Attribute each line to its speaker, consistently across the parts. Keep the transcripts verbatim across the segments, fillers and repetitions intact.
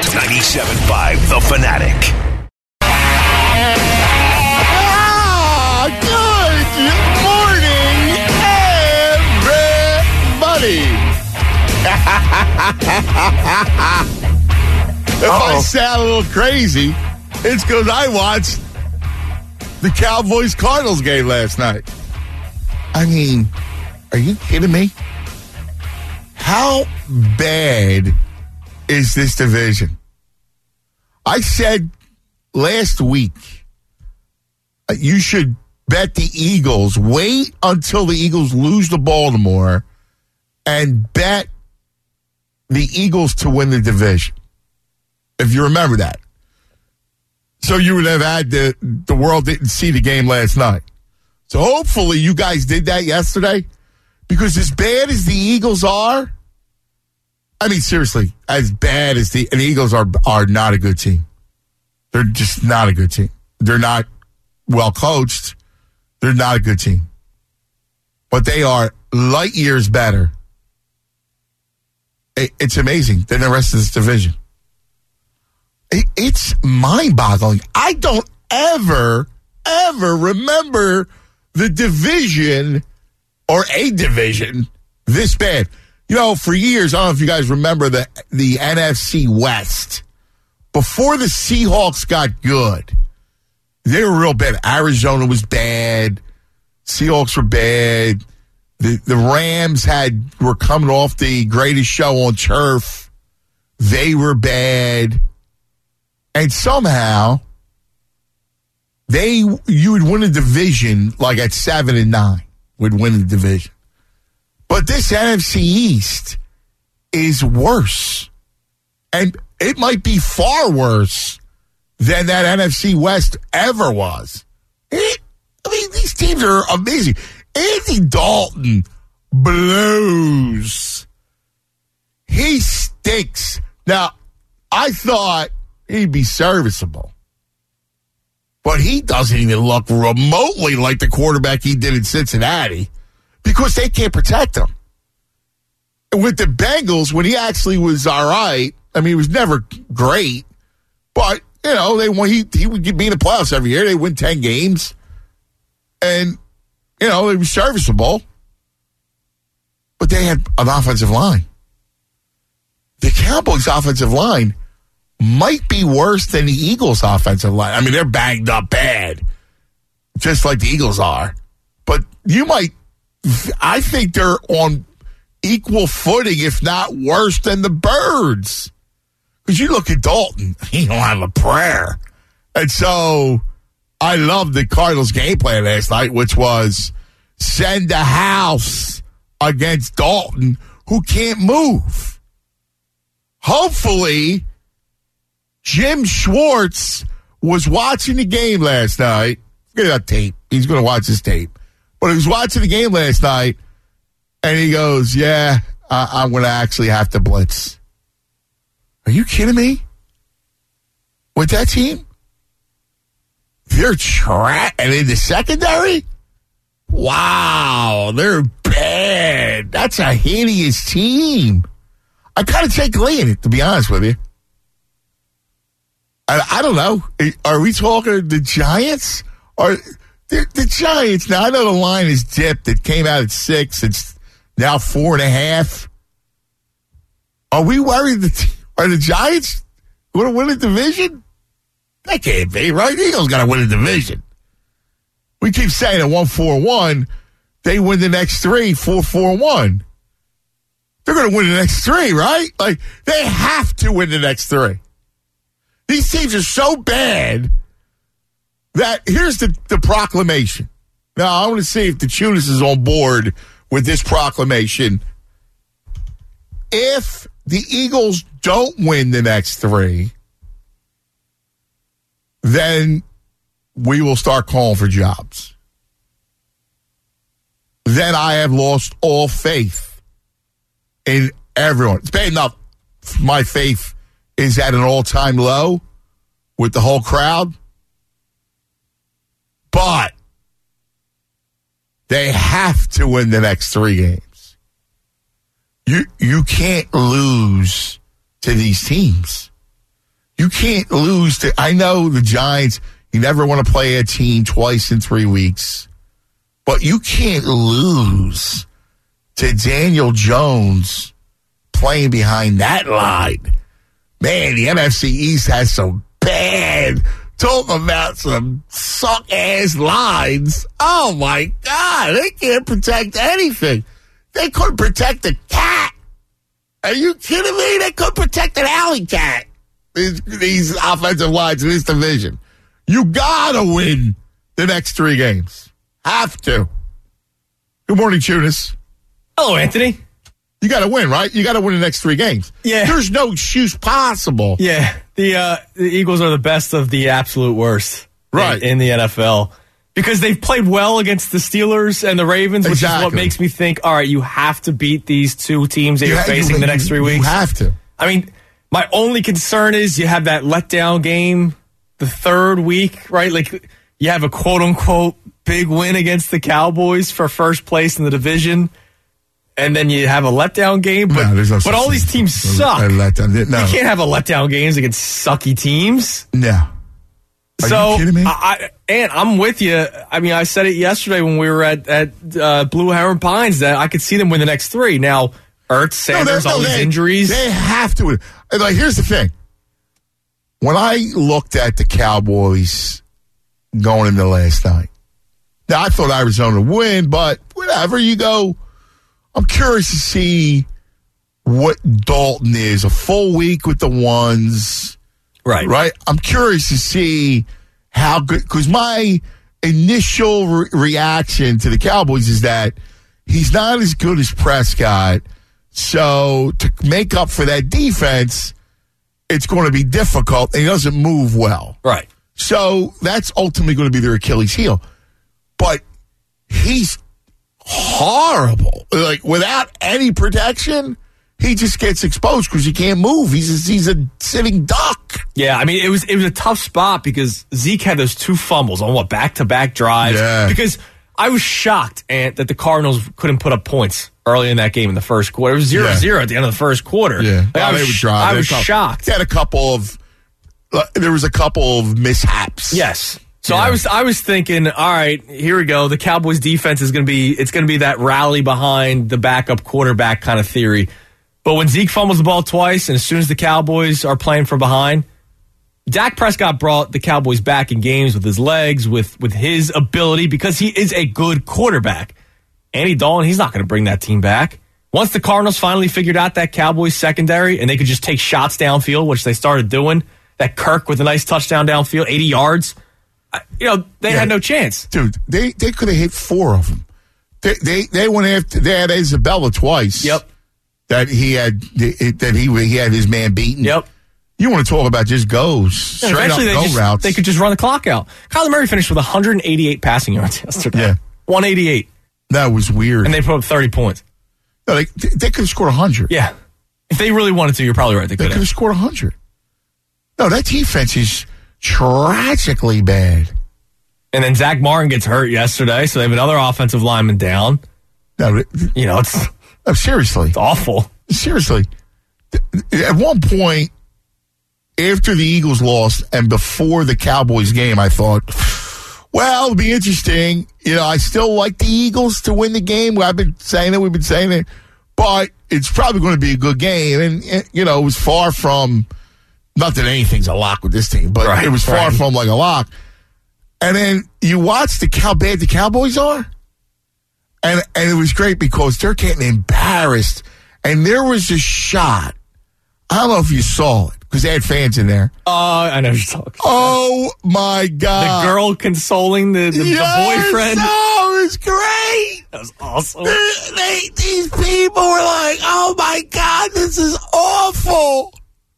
Speaker 1: ninety-seven point five The Fanatic.
Speaker 2: Ah, good morning, everybody. If Uh-oh. I sound a little crazy, it's because I watched the Cowboys-Cardinals game last night. I mean, are you kidding me? How bad is this division? I said last week, you should bet the Eagles. Wait until the Eagles lose to Baltimore and bet the Eagles to win the division. If you remember that. So you would have had the, the world didn't see the game last night. So hopefully you guys did that yesterday. Because as bad as the Eagles are, I mean, seriously, as bad as the, and the Eagles are, are not a good team. They're just not a good team. They're not well coached. They're not a good team. But they are light years better. It, it's amazing than the rest of this division. It, it's mind-boggling. I don't ever, ever remember the division or a division this bad. You know, for years, I don't know if you guys remember the, the N F C West. Before the Seahawks got good, they were real bad. Arizona was bad. Seahawks were bad. The the Rams had were coming off the greatest show on turf. They were bad. And somehow, they you would win a division like at seven and nine. Would win the division. But this N F C East is worse. And it might be far worse than that N F C West ever was. It, I mean, these teams are amazing. Andy Dalton blows. He stinks. Now, I thought he'd be serviceable. But he doesn't even look remotely like the quarterback he did in Cincinnati because they can't protect him. And with the Bengals, when he actually was all right, I mean, he was never great, but, you know, they won, he, he would be in the playoffs every year. They win ten games, and, you know, they were serviceable, but they had an offensive line. The Cowboys' offensive line might be worse than the Eagles' offensive line. I mean, they're banged up bad, just like the Eagles are. But you might, I think they're on equal footing, if not worse, than the Birds. Because you look at Dalton, he don't have a prayer. And so I love the Cardinals' game plan last night, which was send a house against Dalton, who can't move. Hopefully, Jim Schwartz was watching the game last night. Forget about tape. He's going to watch his tape. But he was watching the game last night, and he goes, yeah, I- I'm going to actually have to blitz. Are you kidding me? With that team? They're trash. And in the secondary? Wow, they're bad. That's a hideous team. I kind of take Lee in it, to be honest with you. I, I don't know. Are we talking the Giants? Or the, the Giants? Now, I know the line is dipped. It came out at six. It's now four and a half. Are we worried that are the Giants going to win a division? That can't be, right? The Eagles got to win a division. We keep saying at one four one, they win the next three, four four one. They're going to win the next three, right? Like, they have to win the next three. These teams are so bad that here's the, the proclamation. Now, I want to see if the Tunis is on board with this proclamation. If the Eagles don't win the next three, then we will start calling for jobs. Then I have lost all faith in everyone. It's bad enough my faith is at an all-time low with the whole crowd. But they have to win the next three games. You you can't lose to these teams. You can't lose to, I know the Giants, you never want to play a team twice in three weeks, but you can't lose to Daniel Jones playing behind that line. Man, the N F C East has some bad, talk about some suck-ass lines. Oh, my God. They can't protect anything. They couldn't protect a cat. Are you kidding me? They couldn't protect an alley cat. These, these offensive lines in this division. You got to win the next three games. Have to. Good morning, Tunis.
Speaker 3: Hello, Anthony.
Speaker 2: You got to win, right? You got to win the next three games.
Speaker 3: Yeah.
Speaker 2: There's no excuse possible.
Speaker 3: Yeah. The uh, the Eagles are the best of the absolute worst.
Speaker 2: Right.
Speaker 3: In, in the N F L. Because they've played well against the Steelers and the Ravens, which
Speaker 2: Exactly.
Speaker 3: is what makes me think, all right, you have to beat these two teams that
Speaker 2: You
Speaker 3: you're
Speaker 2: ha-
Speaker 3: facing
Speaker 2: you-
Speaker 3: the next three
Speaker 2: you
Speaker 3: weeks.
Speaker 2: have to.
Speaker 3: I mean, my only concern is you have that letdown game the third week, right? Like, you have a quote-unquote big win against the Cowboys for first place in the division, and then you have a letdown game. But,
Speaker 2: No, there's no
Speaker 3: but
Speaker 2: such
Speaker 3: all
Speaker 2: thing.
Speaker 3: these teams
Speaker 2: A-
Speaker 3: suck.
Speaker 2: a letdown. No.
Speaker 3: You can't have a letdown games against sucky teams.
Speaker 2: No. Are
Speaker 3: so,
Speaker 2: you kidding me?
Speaker 3: I, I, and I'm with you. I mean, I said it yesterday when we were at, at uh, Blue Heron Pines that I could see them win the next three. Now, Ertz, Sanders,
Speaker 2: No,
Speaker 3: all
Speaker 2: they-
Speaker 3: these
Speaker 2: they-
Speaker 3: injuries.
Speaker 2: They have to. And, like, here's the thing. When I looked at the Cowboys going into last night, now I thought Arizona would win, but whatever you go, I'm curious to see what Dalton is. A full week with the ones.
Speaker 3: right.
Speaker 2: Right? I'm curious to see how good, because my initial re- reaction to the Cowboys is that he's not as good as Prescott. So to make up for that defense, it's going to be difficult, and he doesn't move well.
Speaker 3: Right.
Speaker 2: So that's ultimately going to be their Achilles heel. But he's horrible. Like, without any protection, he just gets exposed because he can't move. He's a, he's a sitting duck.
Speaker 3: Yeah, I mean, it was it was a tough spot because Zeke had those two fumbles on what, back-to-back drives.
Speaker 2: Yeah.
Speaker 3: Because I was shocked, Ant, that the Cardinals couldn't put up points early in that game in the first quarter. It was zero zero
Speaker 2: Yeah.
Speaker 3: at the end of the first quarter.
Speaker 2: Yeah.
Speaker 3: Like, I
Speaker 2: Oh,
Speaker 3: was,
Speaker 2: they would
Speaker 3: sh-
Speaker 2: drive.
Speaker 3: I
Speaker 2: They
Speaker 3: was
Speaker 2: had a couple-
Speaker 3: shocked.
Speaker 2: They had a couple of, uh, there was a couple of mishaps.
Speaker 3: Yes. So
Speaker 2: Yeah.
Speaker 3: I was I was thinking, all right, here we go. The Cowboys defense is going to be it's going to be that rally behind the backup quarterback kind of theory. But when Zeke fumbles the ball twice, and as soon as the Cowboys are playing from behind, Dak Prescott brought the Cowboys back in games with his legs, with with his ability, because he is a good quarterback. Andy Dalton, he's not going to bring that team back. Once the Cardinals finally figured out that Cowboys secondary and they could just take shots downfield, which they started doing, that Kirk with a nice touchdown downfield, eighty yards, you know, they
Speaker 2: Yeah.
Speaker 3: had no chance.
Speaker 2: Dude, they, they could have hit four of them. They, they, they went after, they had Isabella twice.
Speaker 3: Yep.
Speaker 2: That he had, that he, he had his man beaten.
Speaker 3: Yep.
Speaker 2: You want to talk about just goes,
Speaker 3: And
Speaker 2: straight up
Speaker 3: eventually they,
Speaker 2: go
Speaker 3: just,
Speaker 2: routes.
Speaker 3: they could just run the clock out. Kyler Murray finished with one hundred eighty-eight passing yards yesterday.
Speaker 2: Yeah.
Speaker 3: one eighty-eight.
Speaker 2: That was weird.
Speaker 3: And they put up thirty points.
Speaker 2: No, they, they could have scored one hundred.
Speaker 3: Yeah. If they really wanted to, you're probably right. They
Speaker 2: They
Speaker 3: could
Speaker 2: could have
Speaker 3: have.
Speaker 2: scored one hundred. No, that defense is tragically bad.
Speaker 3: And then Zach Martin gets hurt yesterday, so they have another offensive lineman down.
Speaker 2: No,
Speaker 3: You know, it's,
Speaker 2: no seriously.
Speaker 3: it's awful.
Speaker 2: Seriously. At one point, after the Eagles lost and before the Cowboys game, I thought, well, it'll be interesting. You know, I still like the Eagles to win the game. I've been saying it. We've been saying it. But it's probably going to be a good game. And, and you know, it was far from, not that anything's a lock with this team, but
Speaker 3: Right,
Speaker 2: it was far
Speaker 3: right.
Speaker 2: from like a lock. And then you watch the how bad the Cowboys are. And, and it was great because they're getting embarrassed. And there was a shot. I don't know if you saw it because they had fans in there.
Speaker 3: Uh, I know what you're talking.
Speaker 2: Oh, my God.
Speaker 3: The girl consoling the, the,
Speaker 2: Yes,
Speaker 3: the boyfriend.
Speaker 2: Oh, it was great.
Speaker 3: That was awesome.
Speaker 2: They, they, these people were like, oh, my God, this is awful.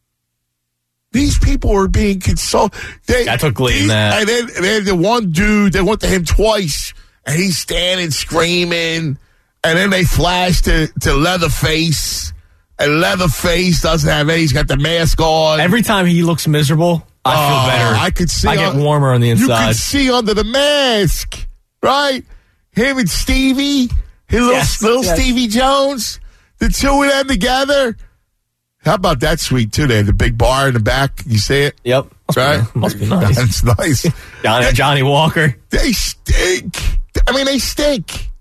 Speaker 2: These people were being consoled. They,
Speaker 3: I took glee in
Speaker 2: these-
Speaker 3: that.
Speaker 2: And then, and then the one dude, they went to him twice, and he's standing screaming. And then they flash to, to Leatherface. And Leatherface doesn't have any. He's got the mask on.
Speaker 3: Every time he looks miserable, I
Speaker 2: Oh,
Speaker 3: feel better.
Speaker 2: I could see.
Speaker 3: I get
Speaker 2: on-
Speaker 3: warmer on the
Speaker 2: You
Speaker 3: inside.
Speaker 2: could see under the mask, right? Him and Stevie, his little,
Speaker 3: Yes,
Speaker 2: little
Speaker 3: yes.
Speaker 2: Stevie Jones, the two of them together. How about that suite, too? They had the big bar in the back. You see it?
Speaker 3: Yep. Must
Speaker 2: right?
Speaker 3: Be, must be nice.
Speaker 2: That's nice.
Speaker 3: Johnny,
Speaker 2: they,
Speaker 3: Johnny Walker.
Speaker 2: They stink. I mean, they stink.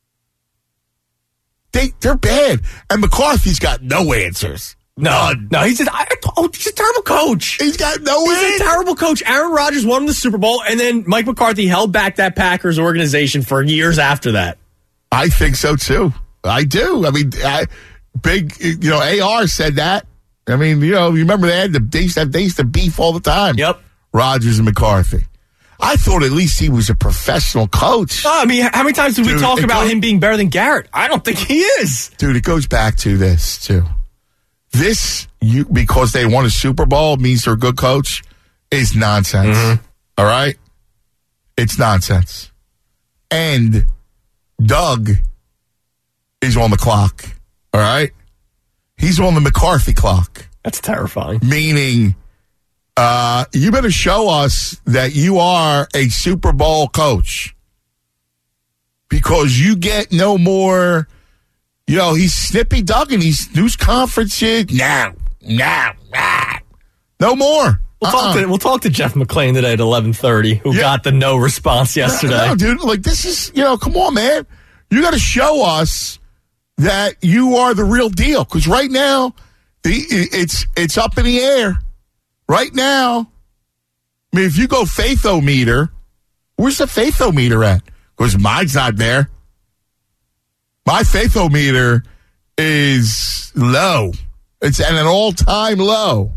Speaker 2: They, they're bad. And McCarthy's got no answers.
Speaker 3: No,
Speaker 2: None.
Speaker 3: no, he's a, I, oh, he's a terrible coach.
Speaker 2: He's got no
Speaker 3: He's
Speaker 2: answers.
Speaker 3: a terrible coach. Aaron Rodgers won the Super Bowl, and then Mike McCarthy held back that Packers organization for years after that.
Speaker 2: I think so, too. I do. I mean, I, big, you know, A R said that. I mean, you know, you remember they had the, they used to, they used to beef all the time.
Speaker 3: Yep.
Speaker 2: Rodgers and McCarthy. I thought at least he was a professional coach.
Speaker 3: Oh, I mean, how many times did
Speaker 2: Dude,
Speaker 3: we talk about
Speaker 2: goes,
Speaker 3: him being better than Garrett? I don't think he is.
Speaker 2: Dude, it goes back to this, too. This, you because they won a Super Bowl means they're a good coach, is nonsense. Mm-hmm. All right? It's nonsense. And Doug is on the clock. All right? He's on the McCarthy clock.
Speaker 3: That's terrifying.
Speaker 2: Meaning, uh, you better show us that you are a Super Bowl coach. Because you get no more... You know, he's snippy Doug in these news conferences. No, no, no. No more.
Speaker 3: We'll,
Speaker 2: uh-uh.
Speaker 3: talk to, we'll talk to Jeff McClain today at eleven thirty, who yeah. got the no response yesterday.
Speaker 2: No, no, dude, like this is, you know, come on, man. You got to show us that you are the real deal. Because right now, the it's it's up in the air. Right now, I mean, if you go faithometer, where's the faithometer at? Because mine's not there. My faithometer is low. It's at an all-time low.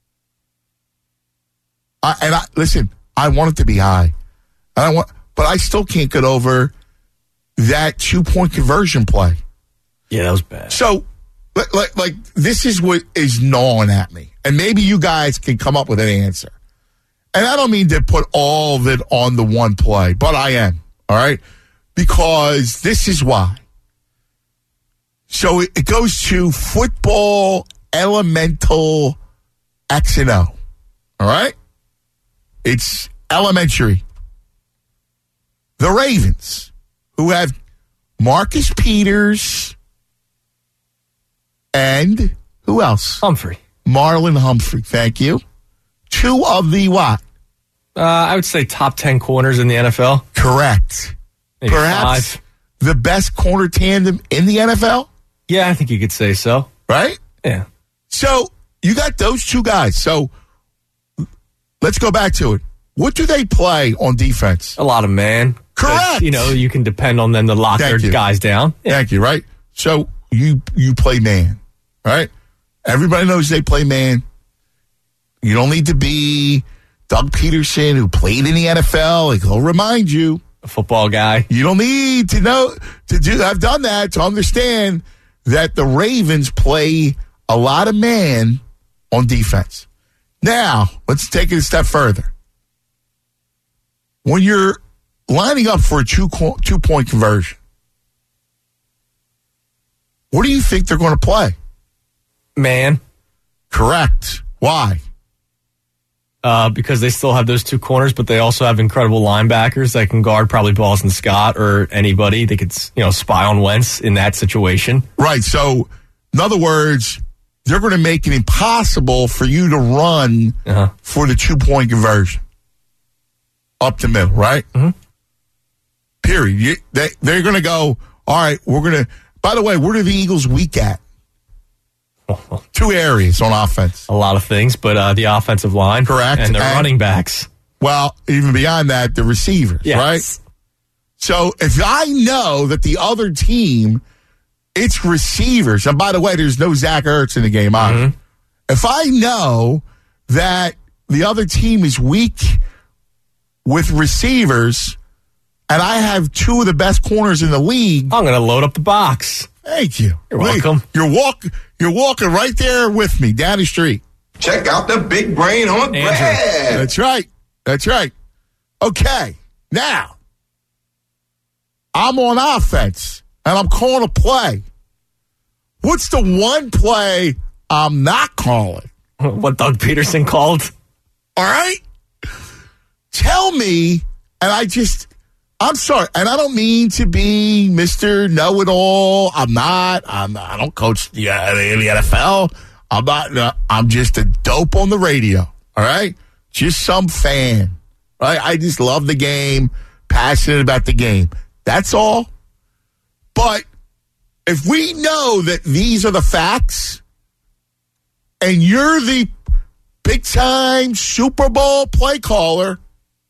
Speaker 2: I, and I listen, I want it to be high. And I want, but I still can't get over that two-point conversion play.
Speaker 3: Yeah, that was bad.
Speaker 2: So, like, like, like this is what is gnawing at me. And maybe you guys can come up with an answer. And I don't mean to put all of it on the one play, but I am, all right? Because this is why. So it goes to football elemental X and O. All right? It's elementary. The Ravens, who have Marcus Peters and who else?
Speaker 3: Humphrey.
Speaker 2: Marlon Humphrey, thank you. Two of the what?
Speaker 3: Uh, I would say top ten corners in the N F L.
Speaker 2: Correct.
Speaker 3: Maybe
Speaker 2: Perhaps
Speaker 3: five.
Speaker 2: The best corner tandem in the N F L?
Speaker 3: Yeah, I think you could say so.
Speaker 2: Right?
Speaker 3: Yeah.
Speaker 2: So you got those two guys. So let's go back to it. What do they play on defense?
Speaker 3: A lot of man.
Speaker 2: Correct.
Speaker 3: You know, you can depend on them to lock
Speaker 2: Thank
Speaker 3: their
Speaker 2: you.
Speaker 3: guys down. Yeah.
Speaker 2: Thank you, right? So you you play man, right? Everybody knows they play man. You don't need to be Doug Peterson, who played in the N F L. Like, he'll remind you.
Speaker 3: A football guy.
Speaker 2: You don't need to know to do. I've done that to understand that the Ravens play a lot of man on defense. Now, let's take it a step further. When you're lining up for a two, two-point conversion, what do you think they're going to play?
Speaker 3: Man.
Speaker 2: Correct. Why?
Speaker 3: Uh, because they still have those two corners, but they also have incredible linebackers that can guard probably Boston Scott or anybody. They could, you know, spy on Wentz in that situation.
Speaker 2: Right. So, in other words, they're going to make it impossible for you to run uh-huh. for the two-point conversion. Up the middle, right?
Speaker 3: Mm-hmm.
Speaker 2: Period. You, they, they're going to go, all right, we're going to, by the way, where are the Eagles weak at? Two areas on offense.
Speaker 3: A lot of things, but uh, the offensive line.
Speaker 2: Correct.
Speaker 3: And the
Speaker 2: and,
Speaker 3: running backs.
Speaker 2: Well, even beyond that, the receivers,
Speaker 3: yes.
Speaker 2: right? So if I know that the other team, it's receivers, and by the way, there's no Zach Ertz in the game either. Mm-hmm. If I know that the other team is weak with receivers, and I have two of the best corners in the league,
Speaker 3: I'm going to load up the box.
Speaker 2: Thank you.
Speaker 3: You're welcome.
Speaker 2: You're walk. You're walking right there with me down the street.
Speaker 1: Check out the big brain on
Speaker 3: Andrew.
Speaker 1: Brad.
Speaker 2: That's right. That's right. Okay. Now, I'm on offense, and I'm calling a play. What's the one play I'm not calling?
Speaker 3: What Doug Peterson called?
Speaker 2: All right? Tell me, and I just... I'm sorry, and I don't mean to be Mister Know-It-All. I'm not. I'm not I don't coach the, uh, the N F L. I'm not. Uh, I'm just a dope on the radio. All right, just some fan. Right? I just love the game, passionate about the game. That's all. But if we know that these are the facts, and you're the big-time Super Bowl play caller,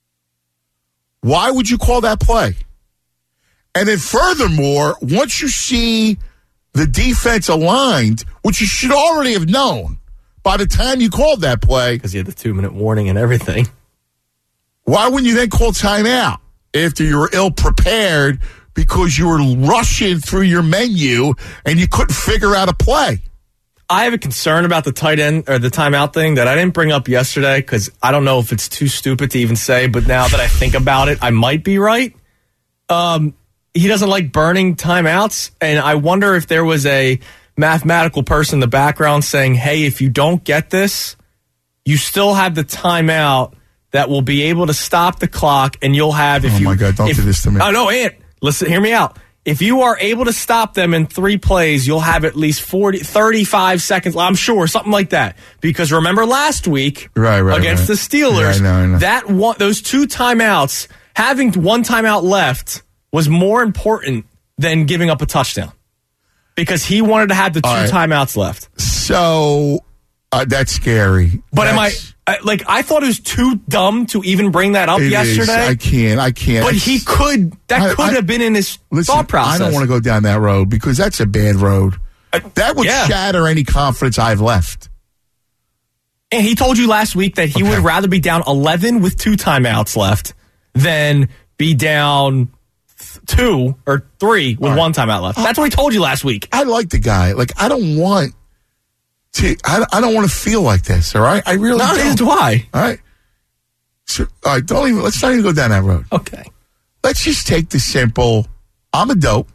Speaker 2: why would you call that play? And then furthermore, once you see the defense aligned, which you should already have known by the time you called that play.
Speaker 3: Because you had the two-minute warning and everything.
Speaker 2: Why wouldn't you then call timeout after you were ill-prepared because you were rushing through your menu and you couldn't figure out a play?
Speaker 3: I have a concern about the tight end or the timeout thing that I didn't bring up yesterday because I don't know if it's too stupid to even say, but now that I think about it, I might be right. Um, he doesn't like burning timeouts, and I wonder if there was a mathematical person in the background saying, hey, if you don't get this, you still have the timeout that will be able to stop the clock, and you'll have if
Speaker 2: oh
Speaker 3: you.
Speaker 2: Oh my God! Don't
Speaker 3: if,
Speaker 2: do this to me.
Speaker 3: Oh no, Ant, listen, hear me out. If you are able to stop them in three plays, you'll have at least forty, thirty-five seconds. I'm sure something like that. Because remember last week
Speaker 2: right, right,
Speaker 3: against
Speaker 2: right.
Speaker 3: the Steelers,
Speaker 2: yeah, I know, I know.
Speaker 3: that one, those two timeouts, having one timeout left was more important than giving up a touchdown. Because he wanted to have the two right. timeouts left.
Speaker 2: So uh, that's scary.
Speaker 3: But
Speaker 2: that's,
Speaker 3: am I? Like, I thought it was too dumb to even bring that up yesterday. Is.
Speaker 2: I can't. I can't.
Speaker 3: But
Speaker 2: it's,
Speaker 3: he could. That
Speaker 2: I,
Speaker 3: could
Speaker 2: I,
Speaker 3: have been in his
Speaker 2: listen,
Speaker 3: thought process.
Speaker 2: I don't want to go down that road because that's a bad road.
Speaker 3: Uh,
Speaker 2: that would
Speaker 3: yeah.
Speaker 2: shatter any confidence I've left.
Speaker 3: And he told you last week that he okay. would rather be down eleven with two timeouts left than be down th- two or three with right. one timeout left. That's what he told you last week.
Speaker 2: I like the guy. Like, I don't want to, I, I don't want to feel like this, all right? I really
Speaker 3: no,
Speaker 2: don't.
Speaker 3: Neither do I.
Speaker 2: All right? So, all right, don't even, let's not even go down that road.
Speaker 3: Okay.
Speaker 2: Let's just take the simple, I'm a dope.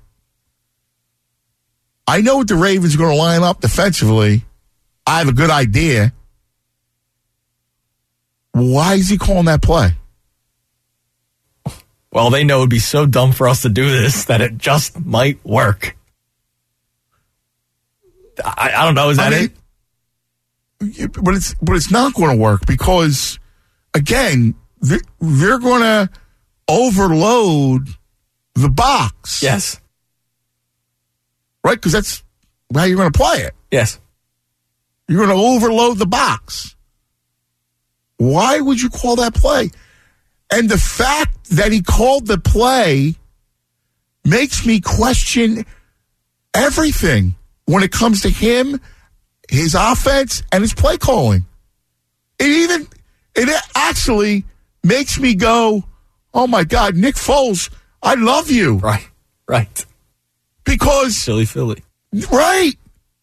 Speaker 2: I know what the Ravens are going to line up defensively. I have a good idea. Why is he calling that play?
Speaker 3: Well, they know it would be so dumb for us to do this that it just might work. I, I don't know. Is that I mean,
Speaker 2: it? But it's but it's not going to work because, again, they're, they're going to overload the box.
Speaker 3: Yes.
Speaker 2: Right? Because that's how you're going to play it.
Speaker 3: Yes.
Speaker 2: You're going to overload the box. Why would you call that play? And the fact that he called the play makes me question everything when it comes to him, his offense, and his play calling. It even, it actually makes me go, oh my God, Nick Foles, I love you.
Speaker 3: Right, right.
Speaker 2: Because.
Speaker 3: Silly Philly.
Speaker 2: Right.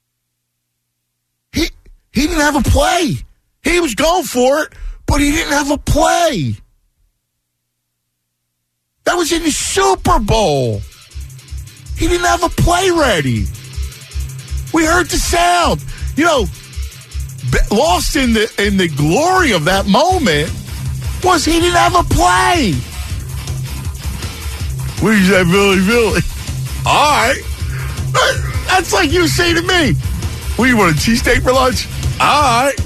Speaker 2: He, he didn't have a play. He was going for it, but he didn't have a play. That was in the Super Bowl. He didn't have a play ready. We heard the sound. You know, lost in the in the glory of that moment was he didn't have a play. What did you say, Billy, Billy? All right. That's like you say to me, what, you want a cheesesteak for lunch? All right.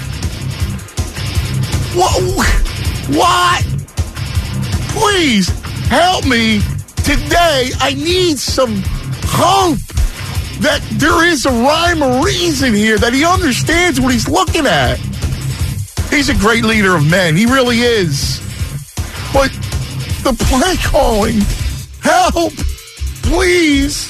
Speaker 2: What? What? Please help me today. I need some hope that there is a rhyme or reason here, that he understands what he's looking at. He's a great leader of men. He really is. But the play calling, help, please.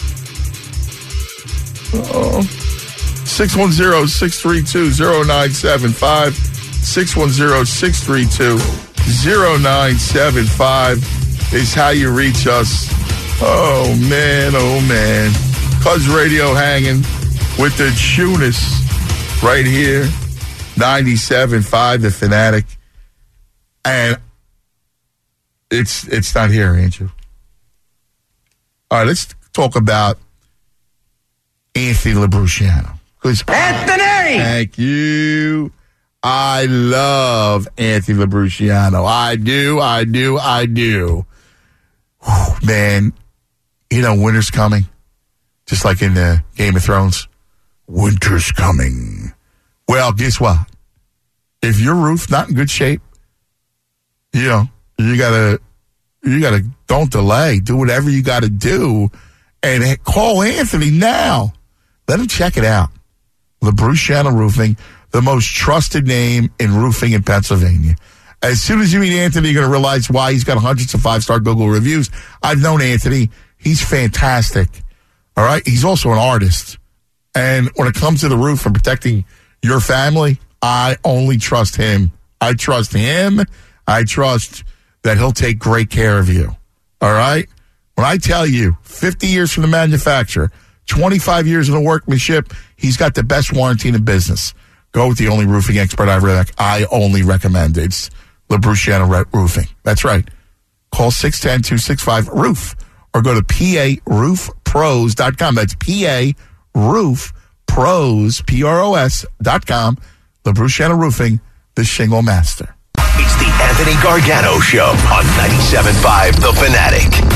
Speaker 2: Uh-oh. six one zero, six three two, zero nine seven five. six one zero, six three two, zero nine seven five is how you reach us. Oh, man, oh, man. Cuz Radio hanging with the Tunis right here. ninety-seven point five, The Fanatic. And it's it's not here, Andrew. All right, let's talk about Anthony LaBruciano.
Speaker 4: Anthony!
Speaker 2: Thank you. I love Anthony LaBruciano. I do, I do, I do. Whew, man, you know, winter's coming. Just like in the Game of Thrones. winter's coming. Well, guess what? If your roof's not in good shape, you know, you gotta, you gotta, don't delay. Do whatever you gotta do and call Anthony now. Let him check it out. LaBruciana Roofing, the most trusted name in roofing in Pennsylvania. As soon as you meet Anthony, you're going to realize why he's got hundreds of five-star Google reviews. I've known Anthony. He's fantastic. All right? He's also an artist. And when it comes to the roof and protecting your family, I only trust him. I trust him. I trust that he'll take great care of you. All right? When I tell you, fifty years from the manufacturer, twenty-five years in the workmanship, he's got the best warranty in the business. Go with the only roofing expert I, rec- I only recommend. It's LaBruciana Roofing. That's right. Call six one zero, two six five, roof or go to P A roof pros dot com. That's P A roof pros, P R O S dot com. LaBruciana Roofing, the shingle master.
Speaker 4: It's the Anthony Gargano Show on ninety-seven point five The Fanatic.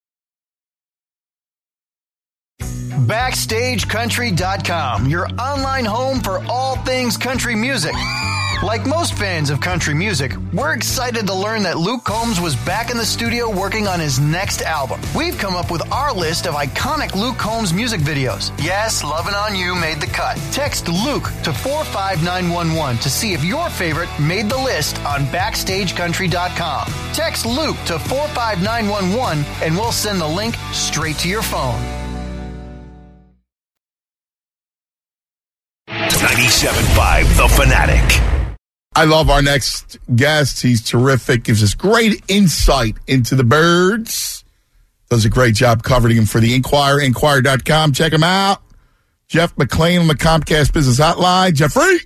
Speaker 5: Backstage Country dot com, your online home for all things country music. Like most fans of country music, we're excited to learn that Luke Combs was back in the studio working on his next album. We've come up with our list of iconic Luke Combs music videos. Yes, Lovin' On You made the cut. Text Luke to four five nine one one to see if your favorite made the list on Backstage Country dot com. Text Luke to four five nine one one and we'll send the link straight to your phone.
Speaker 4: ninety-seven point five The Fanatic.
Speaker 2: I love our next guest. He's terrific. Gives us great insight into the birds. Does a great job covering him for the Inquirer, Inquirer dot com. Check him out. Jeff McLean on the Comcast Business Hotline. Jeffrey.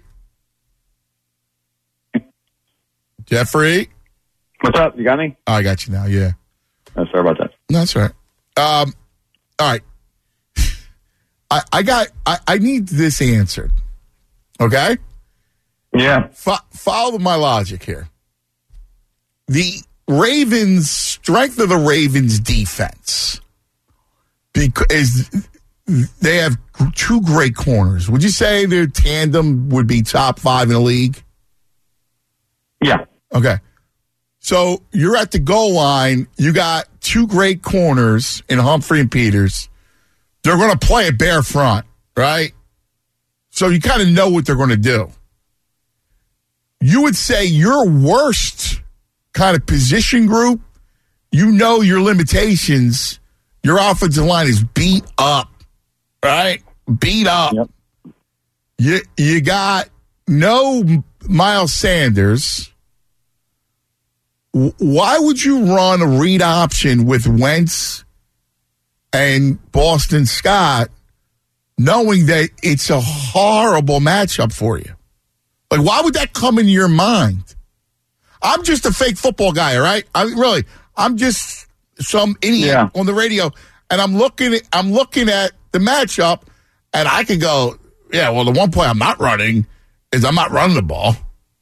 Speaker 2: Jeffrey.
Speaker 6: What's up? You got me?
Speaker 2: Oh, I got you now, yeah.
Speaker 6: Oh, sorry about that.
Speaker 2: No, that's all right. Um, all right. I, I got, I, I need this answered. Okay?
Speaker 6: Yeah.
Speaker 2: Fo- follow my logic here. The Ravens, strength of the Ravens defense, because they have two great corners. Would you say their tandem would be top five in the league?
Speaker 6: Yeah.
Speaker 2: Okay. So you're at the goal line. You got two great corners in Humphrey and Peters. They're going to play a bare front, right? So you kind of know what they're going to do. You would say your worst kind of position group, you know your limitations. Your offensive line is beat up, right? Beat up.
Speaker 6: Yep.
Speaker 2: You, you got no Miles Sanders. Why would you run a read option with Wentz and Boston Scott knowing that it's a horrible matchup for you? Like, why would that come into your mind? I'm just a fake football guy, all right? I really, I'm just some idiot
Speaker 6: yeah.
Speaker 2: on the radio, and I'm looking at, I'm looking at the matchup, and I can go, yeah, well, the one play I'm not running is I'm not running the ball.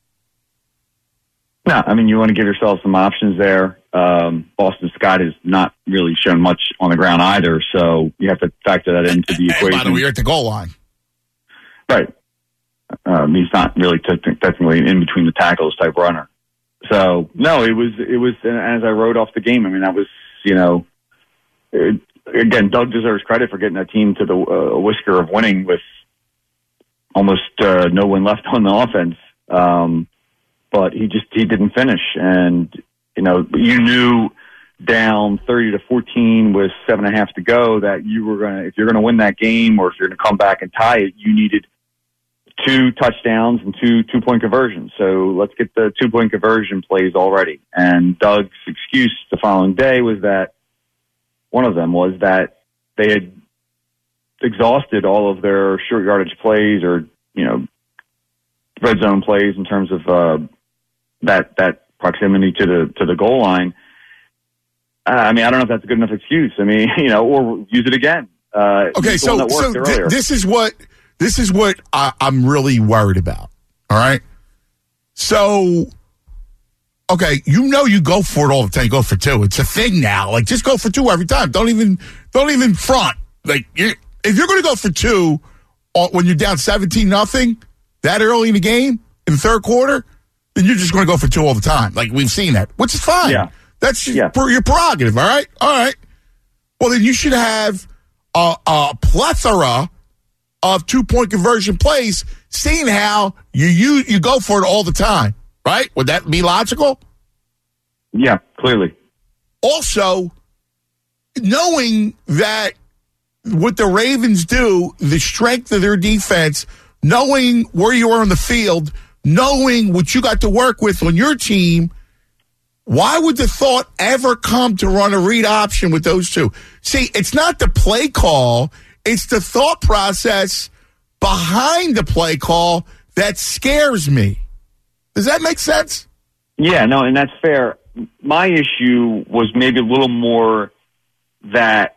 Speaker 6: No, I mean, you want to give yourself some options there. Um, Boston Scott has not really shown much on the ground either, so you have to factor that into the
Speaker 2: and,
Speaker 6: equation.
Speaker 2: And by the way, you're at the goal line.
Speaker 6: Right. Um, he's not really t- technically an in between the tackles type runner. So no, it was it was as I wrote off the game. I mean, that was you know, it, again, Doug deserves credit for getting that team to the uh, whisker of winning with almost uh, no one left on the offense. Um, but he just he didn't finish, and you know, you knew down thirty to fourteen with seven and a half to go that you were gonna if you're gonna win that game or if you're gonna come back and tie it, you needed two touchdowns and two two-point conversions. So let's get the two-point conversion plays already. And Doug's excuse the following day was that one of them was that they had exhausted all of their short yardage plays or, you know, red zone plays in terms of uh, that that proximity to the to the goal line. Uh, I mean, I don't know if that's a good enough excuse. I mean, you know, or use it again. Uh,
Speaker 2: okay, so, so th- this is what this is what I, I'm really worried about. All right, so okay, you know you go for it all the time. You go for two. It's a thing now. Like just go for two every time. Don't even don't even front. Like you're, if you're going to go for two uh, when you're down seventeen nothing that early in the game, in the third quarter, then you're just going to go for two all the time. Like we've seen that, which is fine.
Speaker 6: Yeah.
Speaker 2: That's just
Speaker 6: Yeah.
Speaker 2: per- your prerogative, all right? All right. Well, then you should have a, a plethora of two-point conversion plays, seeing how you, you you go for it all the time, right? Would that be logical?
Speaker 6: Yeah, clearly.
Speaker 2: Also, knowing that what the Ravens do, the strength of their defense, knowing where you are on the field, knowing what you got to work with on your team, why would the thought ever come to run a read option with those two? See, it's not the play call, it's the thought process behind the play call that scares me. Does that make sense?
Speaker 6: Yeah, no, and that's fair. My issue was maybe a little more that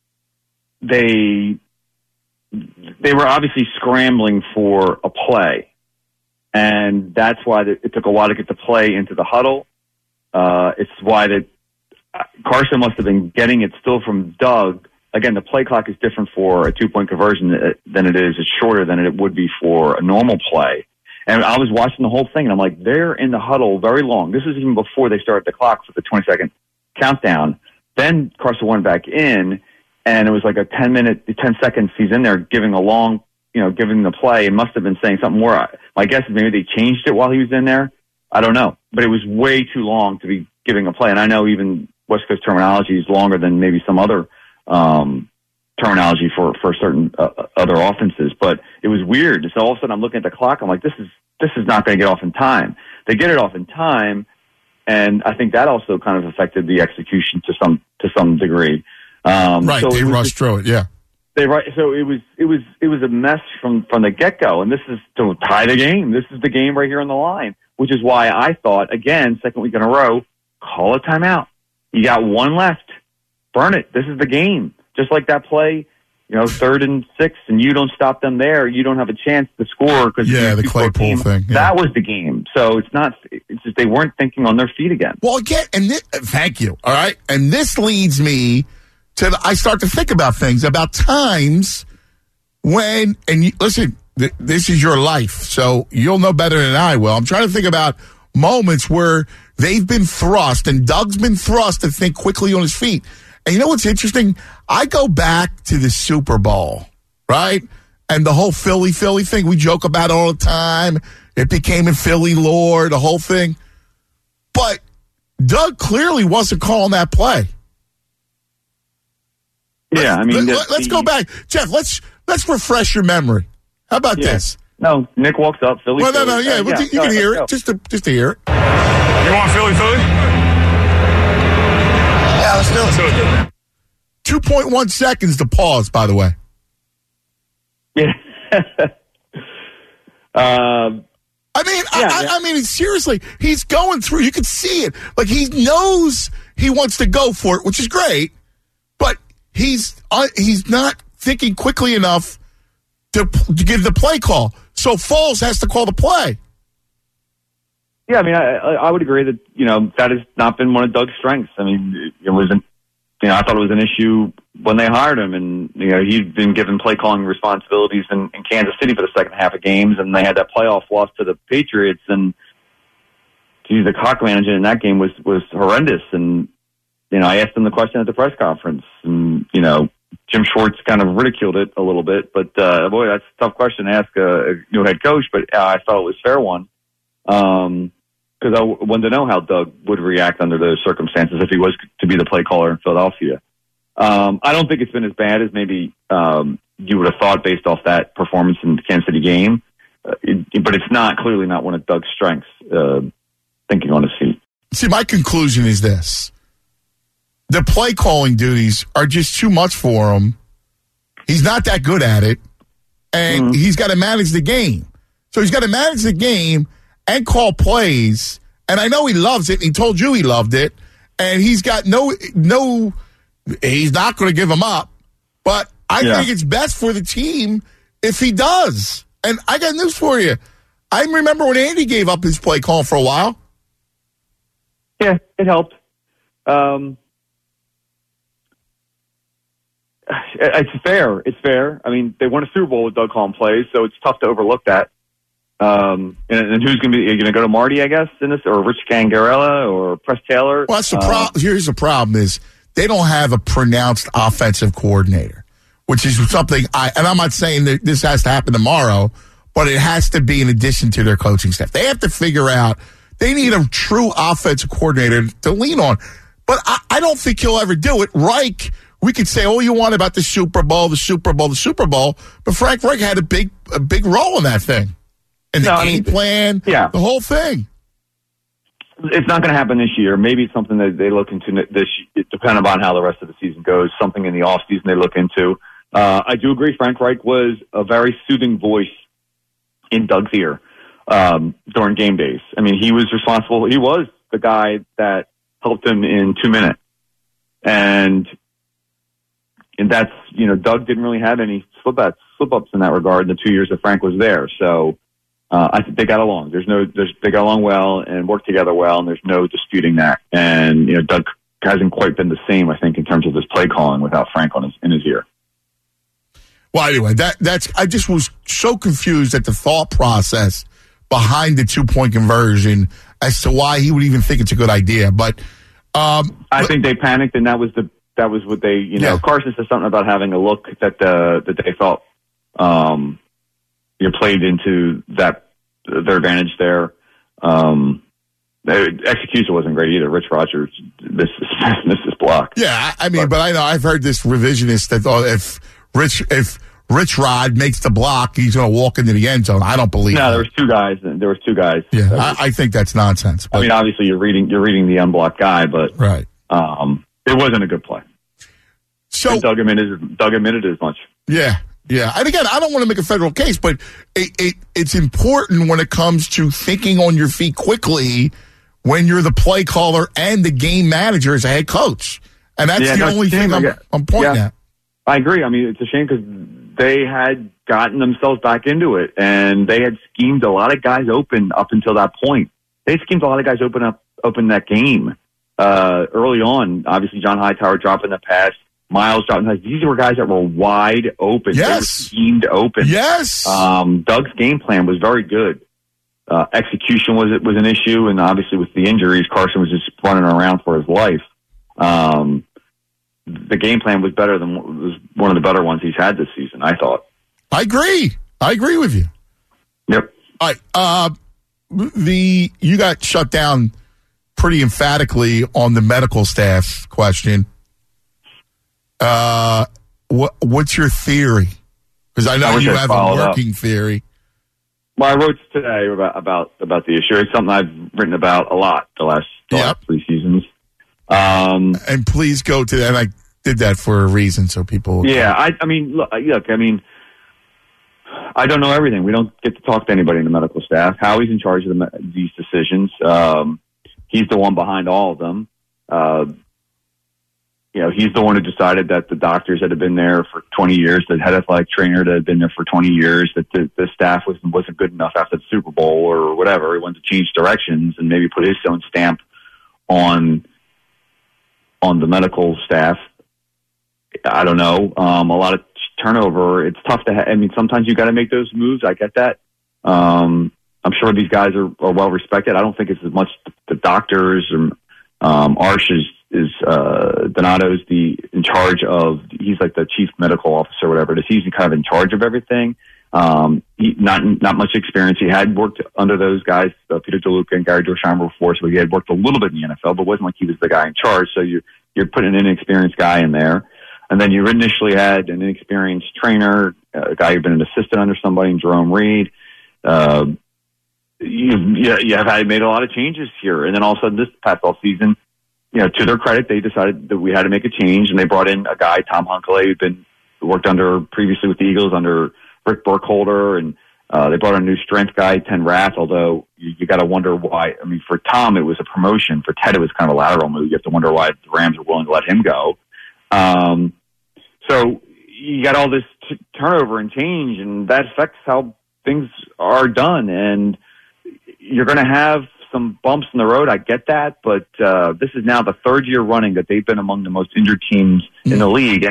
Speaker 6: they they were obviously scrambling for a play, and that's why it took a while to get the play into the huddle. Uh, it's why that Carson must have been getting it still from Doug. Again, the play clock is different for a two-point conversion than it is. It's shorter than it would be for a normal play. And I was watching the whole thing, and I'm like, they're in the huddle very long. This is even before they started the clock for the twenty-second countdown. Then Carson went back in, and it was like a ten-minute, ten seconds he's in there giving a long, you know, giving the play. It must have been saying something more. My guess is maybe they changed it while he was in there. I don't know. But it was way too long to be giving a play. And I know even West Coast terminology is longer than maybe some other um, terminology for, for certain uh, other offenses. But it was weird. So all of a sudden I'm looking at the clock. I'm like, this is this is not going to get off in time. They get it off in time, and I think that also kind of affected the execution to some to some degree. Um,
Speaker 2: Right,
Speaker 6: so
Speaker 2: they rushed
Speaker 6: just,
Speaker 2: through it, yeah.
Speaker 6: They right. So it was it was it was a mess from, from the get go, and this is to tie the game. This is the game right here on the line, which is why I thought again, second week in a row, call a timeout. You got one left, burn it. This is the game. Just like that play, you know, third and six, and you don't stop them there, you don't have a chance to score because
Speaker 2: Yeah, the Claypool thing. Yeah.
Speaker 6: That was the game. So it's not. It's just they weren't thinking on their feet again.
Speaker 2: Well, again, and this, thank you. All right, and this leads me to the, I start to think about things about times when and you, listen, th- this is your life, so you'll know better than I will. I'm trying to think about moments where they've been thrust and Doug's been thrust to think quickly on his feet. And you know what's interesting? I go back to the Super Bowl, right? And the whole Philly, Philly thing. We joke about it all the time. It became a Philly lore, the whole thing. But Doug clearly wasn't calling that play.
Speaker 6: Yeah, I mean,
Speaker 2: Let, let's
Speaker 6: the,
Speaker 2: go back. Jeff, let's let's refresh your memory. How about
Speaker 6: yeah.
Speaker 2: this?
Speaker 6: No, Nick walks up. Philly.
Speaker 2: Well, no,
Speaker 6: Philly.
Speaker 2: no, yeah,
Speaker 6: Uh,
Speaker 2: well,
Speaker 6: yeah
Speaker 2: you
Speaker 6: no,
Speaker 2: can hear
Speaker 6: let's
Speaker 2: it,
Speaker 6: go.
Speaker 2: just to, just to hear it.
Speaker 7: You want Philly, Philly?
Speaker 1: Yeah, let's do it.
Speaker 7: So,
Speaker 2: two point one seconds to pause, by the way.
Speaker 6: Yeah. um,
Speaker 2: I mean,
Speaker 6: Yeah,
Speaker 2: I,
Speaker 6: yeah.
Speaker 2: I, I mean, seriously, he's going through. You can see it. Like he knows he wants to go for it, which is great. But he's uh, he's not thinking quickly enough to, to give the play call. So Foles has to call the play.
Speaker 6: yeah, I mean, I, I I would agree that you know that has not been one of Doug's strengths. I mean, it wasn't. You know, I thought it was an issue when they hired him, and you know he'd been given play calling responsibilities in, in Kansas City for the second half of games, and they had that playoff loss to the Patriots, and geez, the clock management in that game was was horrendous. And you know, I asked him the question at the press conference, and you know, Jim Schwartz kind of ridiculed it a little bit, but uh, boy, that's a tough question to ask a, a new head coach. But uh, I thought it was a fair one. Um, Because I w- wanted to know how Doug would react under those circumstances if he was to be the play caller in Philadelphia. Um, I don't think it's been as bad as maybe um, you would have thought based off that performance in the Kansas City game, uh, it, but it's not clearly not one of Doug's strengths. Uh, thinking on his feet.
Speaker 2: See, my conclusion is this: the play calling duties are just too much for him. He's not that good at it, and
Speaker 6: Mm-hmm.
Speaker 2: he's got to manage the game. So he's got to manage the game and call plays. And I know he loves it. He told you he loved it. And he's got no, no, he's not going to give him up. But I
Speaker 6: Yeah.
Speaker 2: think it's best for the team if he does. And I got news for you. I remember when Andy gave up his play call for a while.
Speaker 6: Yeah, it helped. Um, it's fair. It's fair. I mean, they won a Super Bowl with Doug Holm plays, so it's tough to overlook that. Um, and, and who's going to be? Are you going to go to Marty, I guess, in this, or Rich Gangarella, or Press Taylor?
Speaker 2: Well, that's the
Speaker 6: uh,
Speaker 2: problem. Here's the problem: is they don't have a pronounced offensive coordinator, which is something I. And I'm not saying that this has to happen tomorrow, but it has to be in addition to their coaching staff. They have to figure out. They need a true offensive coordinator to lean on. But I, I don't think he'll ever do it. Reich, we could say all you want about the Super Bowl, the Super Bowl, the Super Bowl, but Frank Reich had a big, a big role in that thing. And the
Speaker 6: no,
Speaker 2: game
Speaker 6: I mean,
Speaker 2: plan,
Speaker 6: yeah.
Speaker 2: the whole thing.
Speaker 6: It's not going to happen this year. Maybe it's something that they look into this, depending upon how the rest of the season goes, something in the offseason they look into. Uh, I do agree Frank Reich was a very soothing voice in Doug's ear um, during game days. I mean, he was responsible. He was the guy that helped him in two minutes. And and that's, you know, Doug didn't really have any slip-ups, slip-ups in that regard in the two years that Frank was there. So uh, I think they got along. There's no, there's, they got along well and worked together well, and there's no disputing that. And, you know, Doug hasn't quite been the same, I think, in terms of his play calling without Frank on his, in his ear.
Speaker 2: Well, anyway, that that's I just was so confused at the thought process behind the two-point conversion as to why he would even think it's a good idea. But um,
Speaker 6: I
Speaker 2: but,
Speaker 6: think they panicked, and that was the that was what they, you know,
Speaker 2: yeah.
Speaker 6: Carson said something about having a look that uh, that they felt um, you know, played into that their advantage there. Um, the execution wasn't great either. Rich Rogers missed missed his block.
Speaker 2: Yeah, I mean, but, but I know I've heard this revisionist that oh, if Rich if Rich Rod makes the block, he's going to walk into the end zone. I don't believe.
Speaker 6: No,
Speaker 2: that.
Speaker 6: there was two guys. There was two guys.
Speaker 2: Yeah, I, I think that's nonsense. But,
Speaker 6: I mean, obviously you're reading you're reading the unblocked guy, but
Speaker 2: right.
Speaker 6: Um, it wasn't a good play.
Speaker 2: So
Speaker 6: and Doug admitted Doug admitted as much.
Speaker 2: Yeah, yeah. And again, I don't want to make a federal case, but it, it it's important when it comes to thinking on your feet quickly when you're the play caller and the game manager as a head coach. And that's
Speaker 6: yeah,
Speaker 2: the
Speaker 6: no,
Speaker 2: only thing I'm, I'm pointing
Speaker 6: yeah.
Speaker 2: at.
Speaker 6: I agree. I mean, it's a shame because they had gotten themselves back into it, and they had schemed a lot of guys open up until that point. They schemed a lot of guys open up open that game uh, early on. Obviously, John Hightower dropping the pass, Miles dropping the pass. These were guys that were wide open.
Speaker 2: Yes.
Speaker 6: They were schemed open.
Speaker 2: Yes.
Speaker 6: Um, Doug's game plan was very good. Uh, execution was was an issue, and obviously with the injuries, Carson was just running around for his life. Um, the game plan was better than was one of the better ones he's had this season, I thought.
Speaker 2: I agree. I agree with you.
Speaker 6: Yep.
Speaker 2: All right. Uh, the you got shut down pretty emphatically on the medical staff question. Uh, what what's your theory? Because I know
Speaker 6: I
Speaker 2: you
Speaker 6: I
Speaker 2: have a working
Speaker 6: up.
Speaker 2: theory.
Speaker 6: Well, I wrote today about about about the issue. It's something I've written about a lot the last, the
Speaker 2: Yep.
Speaker 6: last three seasons. Um,
Speaker 2: and please go to that. And I did that for a reason, so people.
Speaker 6: Yeah, I, I mean, look, look, I mean, I don't know everything. We don't get to talk to anybody in the medical staff. Howie's in charge of the, these decisions. Um, he's the one behind all of them. Uh, you know, he's the one who decided that the doctors that had been there for twenty years, the head athletic trainer that had been there for twenty years, that the, the staff was, wasn't good enough after the Super Bowl or whatever. He wanted to change directions and maybe put his own stamp on on the medical staff. I don't know. Um, a lot of turnover. It's tough to ha- I mean, sometimes you got to make those moves. I get that. Um, I'm sure these guys are, are well respected. I don't think it's as much the, the doctors or, um, Arsh is, is, uh, Donato's the, in charge of, he's like the chief medical officer or whatever it is. He's kind of in charge of everything. Um, he, not, not much experience. He had worked under those guys, uh, Peter DeLuca and Gary Dorsheimer before, so he had worked a little bit in the N F L, but it wasn't like he was the guy in charge. So you, you're putting an inexperienced guy in there. And then you initially had an inexperienced trainer, a guy who'd been an assistant under somebody, Jerome Reed. Uh, you, you have had made a lot of changes here. And then all of a sudden this past off season, you know, to their credit, they decided that we had to make a change, and they brought in a guy, Tom Hunkley, who'd been worked under previously with the Eagles under Rick Burkholder, and uh, they brought in a new strength guy, Ted Rath, although you, you got to wonder why. I mean, for Tom, it was a promotion. For Ted, it was kind of a lateral move. You have to wonder why the Rams were willing to let him go. Um, so you got all this t- turnover and change, and that affects how things are done. And you're going to have some bumps in the road. I get that, but uh, this is now the third year running that they've been among the most injured teams mm. in the league. And look,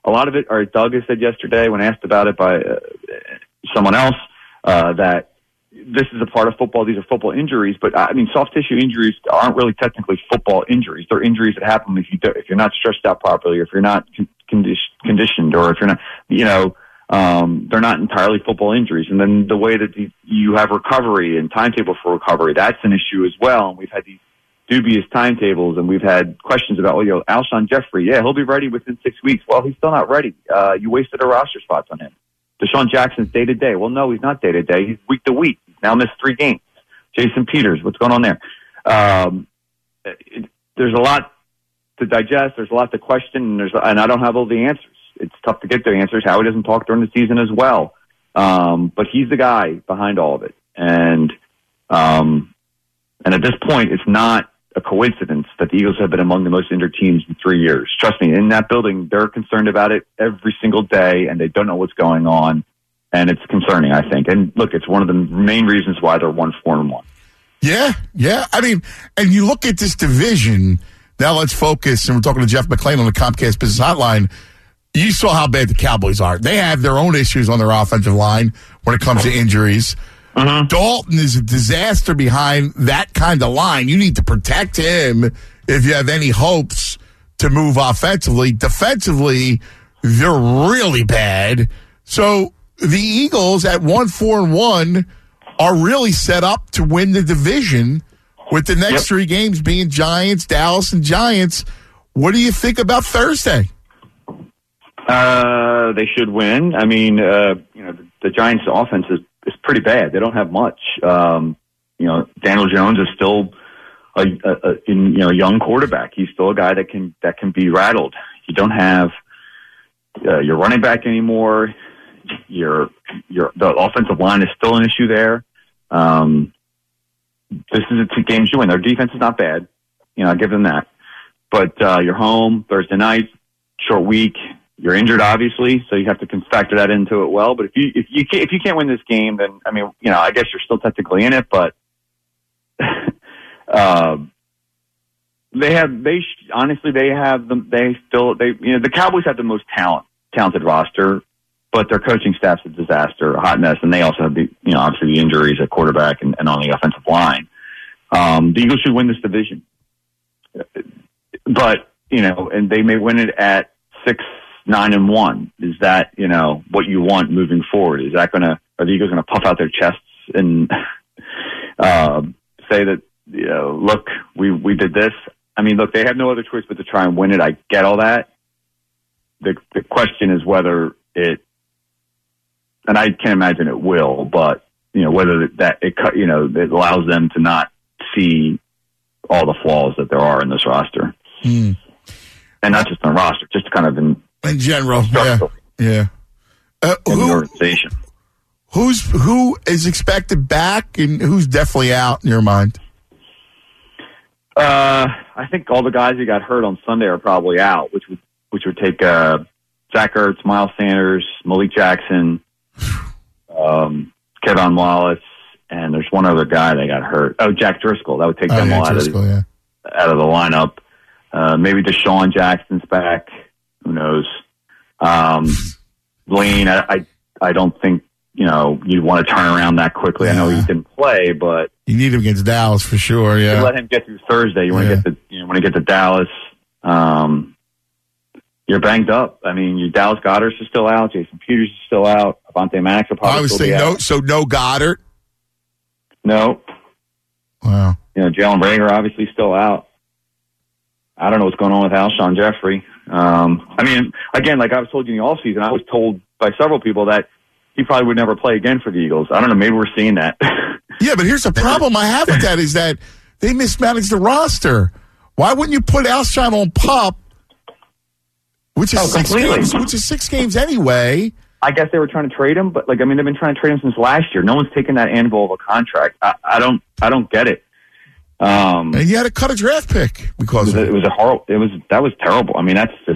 Speaker 6: a lot of it, or Doug has said yesterday when asked about it by uh, someone else, uh, that this is a part of football. These are football injuries, but I mean, soft tissue injuries aren't really technically football injuries. They're injuries that happen if you do, if you're not stretched out properly, or if you're not con- conditioned, or if you're not, you know, um, they're not entirely football injuries. And then the way that the, you have recovery and timetable for recovery, that's an issue as well. And we've had these dubious timetables, and we've had questions about, well, you know, Alshon Jeffrey, yeah, he'll be ready within six weeks. Well, he's still not ready. Uh, you wasted a roster spots on him. Deshaun Jackson's day to day. Well, no, he's not day to day. He's week to week. He's now missed three games. Jason Peters, what's going on there? Um, it, there's a lot to digest. There's a lot to question, and there's and I don't have all the answers. It's tough to get the answers. Howie doesn't talk during the season as well, um, but he's the guy behind all of it. And um, and at this point, it's not a coincidence that the Eagles have been among the most injured teams in three years. Trust me, in that building, they're concerned about it every single day, and they don't know what's going on, and it's concerning, I think. And look, it's one of the main reasons why they're one four and one.
Speaker 2: Yeah, yeah. I mean, and you look at this division. Now let's focus, and we're talking to Jeff McClain on the Comcast Business Hotline. You saw how bad the Cowboys are. They have their own issues on their offensive line when it comes to injuries. Mm-hmm. Dalton is a disaster behind that kind of line. You need to protect him if you have any hopes to move offensively. Defensively, they're really bad. So the Eagles at one four and one are really set up to win the division, with the next yep. three games being Giants, Dallas, and Giants. What do you think about Thursday?
Speaker 6: Uh, they should win. I mean, uh, you know, the, the Giants' offense is, is pretty bad. They don't have much. Um, you know, Daniel Jones is still a, a, a you know young quarterback. He's still a guy that can that can be rattled. You don't have uh, your running back anymore. Your your the offensive line is still an issue there. Um, this is a two games you win. Their defense is not bad. You know, I'll give them that. But uh, you're home Thursday night, short week. You're injured, obviously, so you have to factor that into it well. But if you if you can't, if you can't win this game, then I mean, you know, I guess you're still technically in it. But uh, they have they honestly they have them. They still they you know the Cowboys have the most talent talented roster, but their coaching staff's a disaster, a hot mess, and they also have the you know obviously the injuries at quarterback and, and on the offensive line. Um, the Eagles should win this division, but you know, and they may win it at six. Nine and one. Is that, you know, what you want moving forward? Is that going to, are the Eagles going to puff out their chests and uh, say that, you know, look, we, we did this? I mean, look, they have no other choice but to try and win it. I get all that. The, the question is whether it, and I can't imagine it will, but, you know, whether that, it, you know, it allows them to not see all the flaws that there are in this roster.
Speaker 2: Mm.
Speaker 6: And not just in the roster, just kind of in,
Speaker 2: In general, yeah, yeah. Uh,
Speaker 6: in
Speaker 2: who,
Speaker 6: the organization.
Speaker 2: Who's who is expected back, and who's definitely out in your mind?
Speaker 6: Uh, I think all the guys who got hurt on Sunday are probably out, which would which would take uh, Zach Ertz, Miles Sanders, Malik Jackson, um, Kevin Wallace, and there's one other guy that got hurt. Oh, Jack Driscoll. That would take
Speaker 2: oh,
Speaker 6: them
Speaker 2: yeah,
Speaker 6: all out
Speaker 2: Driscoll,
Speaker 6: of the,
Speaker 2: yeah.
Speaker 6: out of the lineup. Uh, maybe Deshaun Jackson's back. Who knows? Um, Lane, I, I, I don't think, you know, you want to turn around that quickly. Yeah. I know he didn't play, but
Speaker 2: you need him against Dallas for sure. Yeah.
Speaker 6: You let him get through Thursday. You want to yeah. get to, you want to get to Dallas. Um, you're banged up. I mean, your Dallas Goedert is still out. Jason Peters is still out. Avonte Maddox will probably
Speaker 2: I was
Speaker 6: still
Speaker 2: saying
Speaker 6: be
Speaker 2: no,
Speaker 6: out.
Speaker 2: so no Goddard.
Speaker 6: No.
Speaker 2: Wow.
Speaker 6: You know, Jalen Reagor obviously still out. I don't know what's going on with Alshon Jeffrey. Um, I mean, again, like I was told you in the offseason, I was told by several people that he probably would never play again for the Eagles. I don't know. Maybe we're seeing that.
Speaker 2: Yeah, but here's the problem I have with that is that they mismanaged the roster. Why wouldn't you put Alshon on PUP, which is
Speaker 6: oh,
Speaker 2: six
Speaker 6: completely.
Speaker 2: games, which is six games anyway?
Speaker 6: I guess they were trying to trade him, but like I mean, they've been trying to trade him since last year. No one's taken that anvil of a contract. I, I don't. I don't get it. Um,
Speaker 2: and you had to cut a draft pick because
Speaker 6: it was,
Speaker 2: of it.
Speaker 6: it was a horrible. It was that was terrible. I mean, that's just.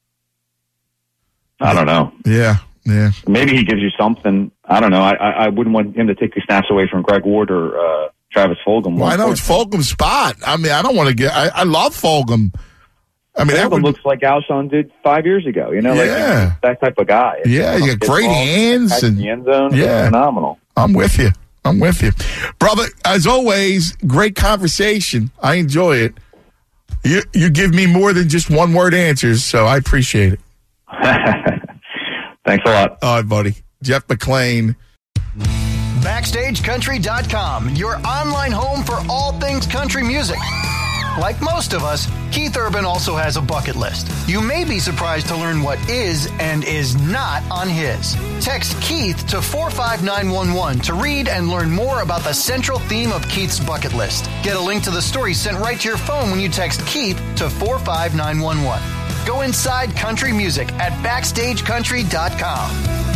Speaker 6: I don't know.
Speaker 2: Yeah, yeah.
Speaker 6: Maybe he gives you something. I don't know. I, I, I wouldn't want him to take the snaps away from Greg Ward or uh, Travis Fulgham.
Speaker 2: Well, I know it's Fulgham's spot. I mean, I don't want to get. I, I love Fulgham. I mean, that
Speaker 6: That
Speaker 2: would,
Speaker 6: looks like Alshon did five years ago. You know,
Speaker 2: Yeah.
Speaker 6: like that type of guy.
Speaker 2: Yeah, you got
Speaker 6: Gets
Speaker 2: great
Speaker 6: ball,
Speaker 2: hands
Speaker 6: catch
Speaker 2: and-
Speaker 6: the end zone.
Speaker 2: yeah.
Speaker 6: Phenomenal.
Speaker 2: I'm with you. I'm with you. Brother, as always, great conversation. I enjoy it. You you give me more than just one word answers, so I appreciate it.
Speaker 6: Thanks a lot.
Speaker 2: All right, buddy. Jeff McLane.
Speaker 5: Backstage Country dot com, your online home for all things country music. Like most of us, Keith Urban also has a bucket list. You may be surprised to learn what is and is not on his. Text Keith to four five nine one one to read and learn more about the central theme of Keith's bucket list. Get a link to the story sent right to your phone when you text Keith to four five nine one one. Go inside country music at Backstage Country dot com.